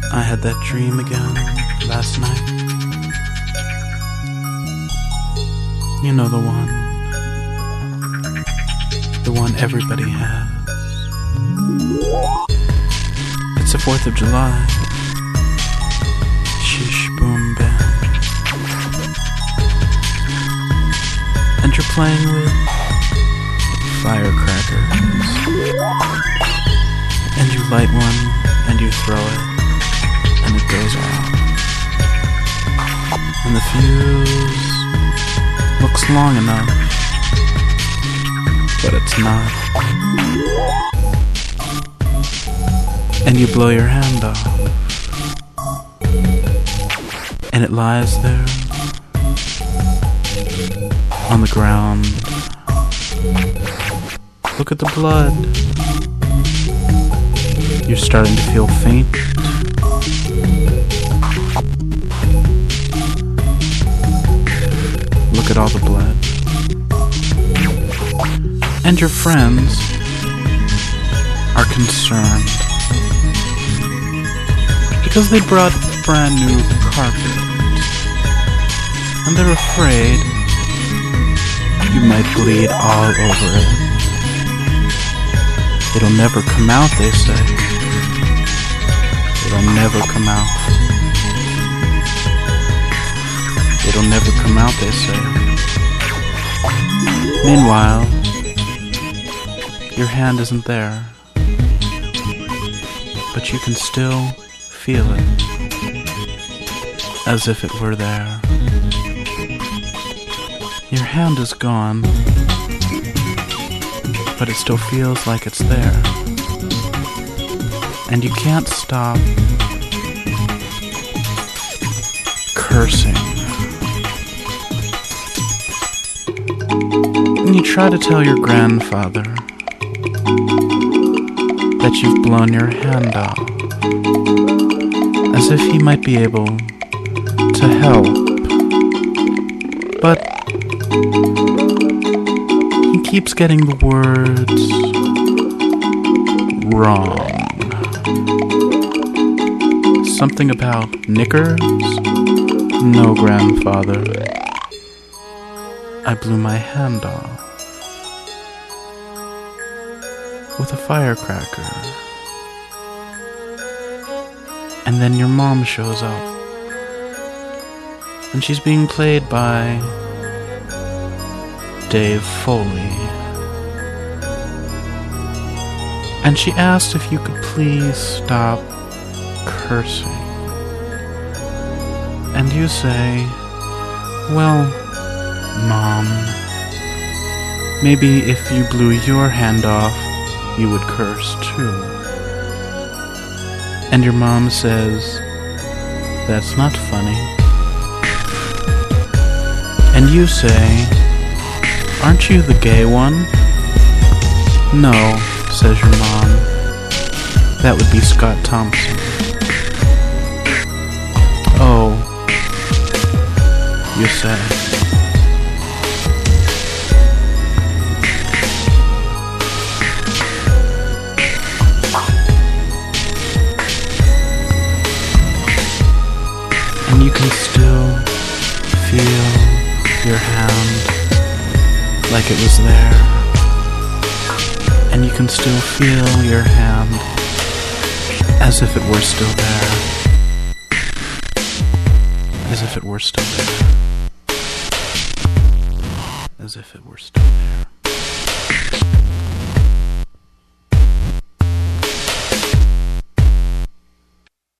I had that dream again last night. You know the one. The one everybody has. It's the 4th of July. Shish boom bam. And you're playing with firecrackers. And you light one and you throw it. And it goes off. And the fuse looks long enough, but it's not. And you blow your hand off, and it lies there on the ground. Look at the blood. You're starting to feel faint. Look at all the blood. And your friends are concerned because they brought brand new carpet, and they're afraid you might bleed all over it. It'll never come out, they say. It'll never come out. It'll never come out, they say. Meanwhile, your hand isn't there, but you can still feel it, as if it were there. Your hand is gone, but it still feels like it's there. And you can't stop cursing. And you try to tell your grandfather that you've blown your hand off, as if he might be able to help. But he keeps getting the words wrong. Something about knickers? No, grandfather. I blew my hand off with a firecracker. And then your mom shows up, and she's being played by Dave Foley. And she asked if you could please stop cursing. And you say, well, Mom, maybe if you blew your hand off, you would curse too. And your mom says, that's not funny. And you say, aren't you the gay one? No, says your mom. That would be Scott Thompson. Oh, you say. And you can still feel your hand like it was there. And you can still feel your hand as if it were still there. As if it were still there. As if it were still there.